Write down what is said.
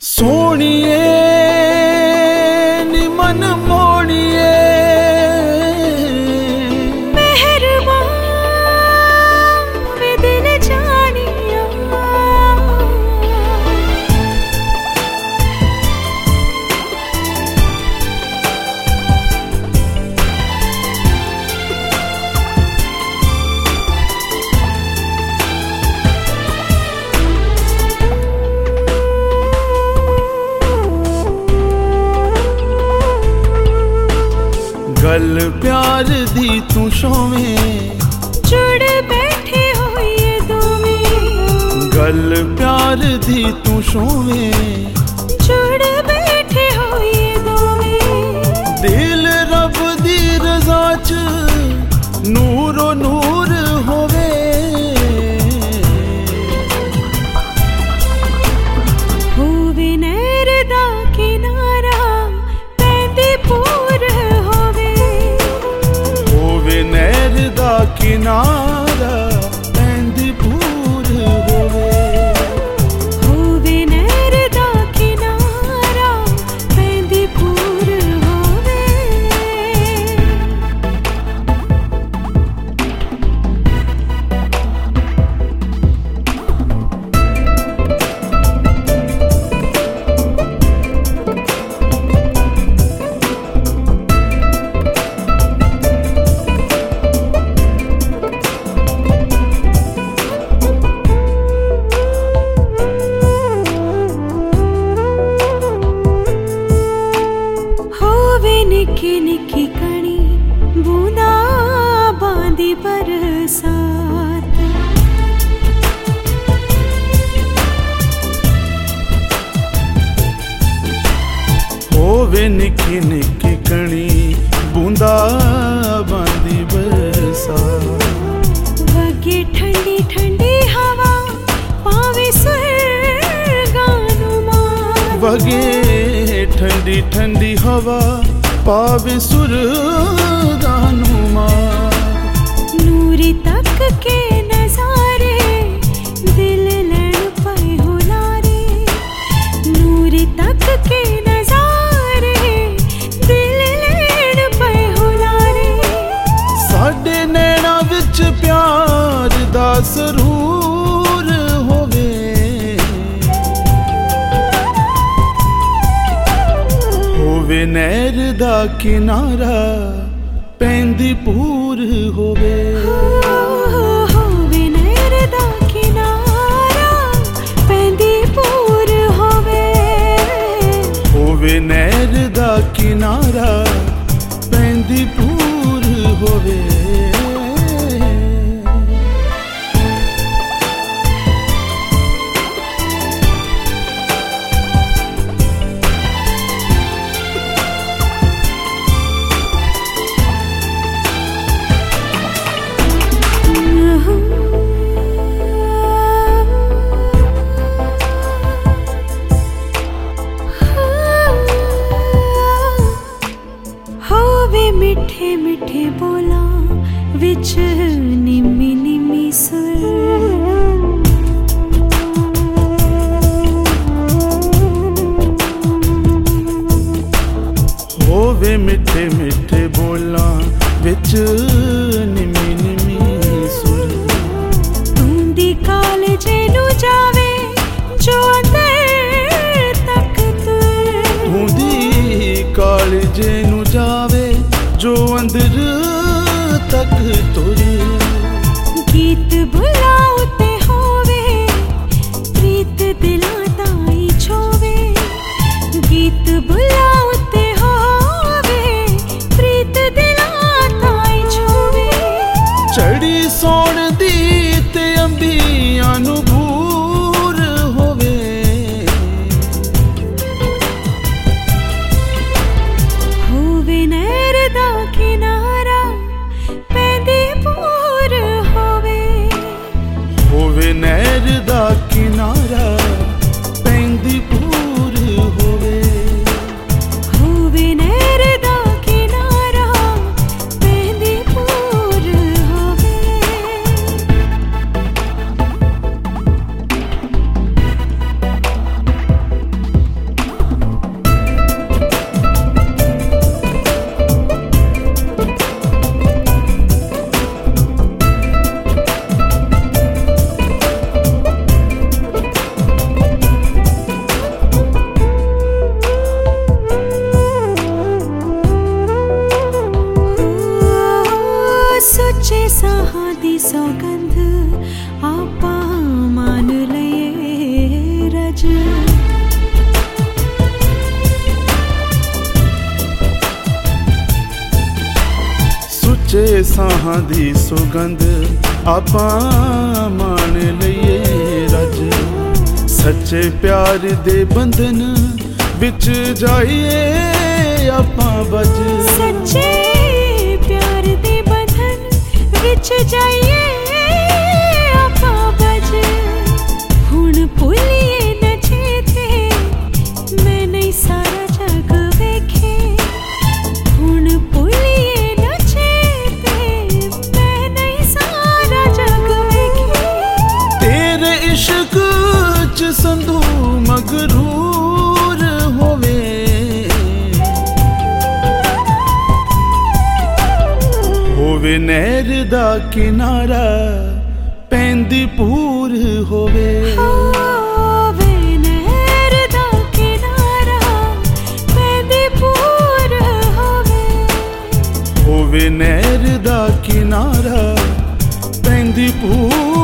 सोनिए नी मन मोनिए मेहरबान वे दिल जानिया गल प्यार दी तू शोवें जुड़ बैठे हो ये दोवें गल प्यार दी तू शोवें जुड़ बैठे हो ये दोवें दिल रब दी रज़ा च नूरो नूर होवे होवे नहर दा किनारा पैंदी पूर नहर दा किनारा पैंदी पूर होवे नहर दा किनारा पैंदी पूर होवे निकी निकी कणी बूंदा बांदी बरसात होवे निकी निकी कणी बूंदा बांदी बरसात वगे ठंडी ठंडी हवा पावे सुरगानु मार वगे ठंडी ठंडी हवा पावे सुरगानु मार नूरी तक के नजारे दिल लड़ पाए हो लारे नूरी तक के नजारे दिल लड़ पाए हो लारे साडे नैना विच प्यार दा सरूर होवे होवे नहर दा किनारा पैंदी पूर होवे होवे नहर दा किनारा पैंदी पूर होवे होवे नहर दा किनारा पैंदी पूर होवे मिठे मिठे बोला विच निमी निमी सुर होवे मिठे मिठे बोला विच निमी निमी सुर तूंदी काल जेनू जावे जो अंदर तक तुर तूंदी काल जेनू जावे जो अंदर तक तुर गीत बुलाओ ते होवे प्रीत दिलां ताई छोवे गीत बुलाओ ते होवे प्रीत दिलां ताई छोवे चढ़ी सौण दी ते अंबियां नू भूर होवे होवे नहर दा किनारा ਸਾਹਾਂ ਦੀ ਸੁਗੰਧ ਆਪਾਂ ਮਾਣ ਲਈਏ ਰੱਜ ਸੱਚੇ ਪਿਆਰ ਦੇ ਬੰਧਨ ਵਿੱਚ ਜਾਈਏ ਆਪਾਂ ਬੱਝ ਸੱਚੇ ਪਿਆਰ ਦੇ ਬੰਧਨ ਵਿੱਚ ਜਾਈਏ ਆਪਾਂ ਬੱਝ ਹੁਣ ਭੁੱਲੀਏ ਨਾ ਚੇਤੇ ਮੈਂ ਨਹੀਂ ਸਾਰਾ ਜਗ ਵੇਖੇ ਹੁਣ ਭੁੱਲੀਏ ਨਾ ਚੇਤੇ ਮੈਂ ਨਹੀਂ ਸਾਰਾ ਜਗ ਵੇਖੇ ਤੇਰੇ ਇਸ਼ਕ ਚ ਸੰਧੂ ਮਗਰੂਰ ਹੋਵੇ ਨਹਿਰ ਦਾ ਕਿਨਾਰਾ ਪੈਂਦੀ ਪੂਰ ਹੋਵੇ ਹੋਵੇ ਨਹਿਰ ਦਾ ਕਿਨਾਰਾ ਪੈਂਦੀ ਪੂਰ ਹੋਵੇ ਨਹਿਰ ਦਾ ਕਿਨਾਰਾ ਪੈਂਦੀ ਪੂਰ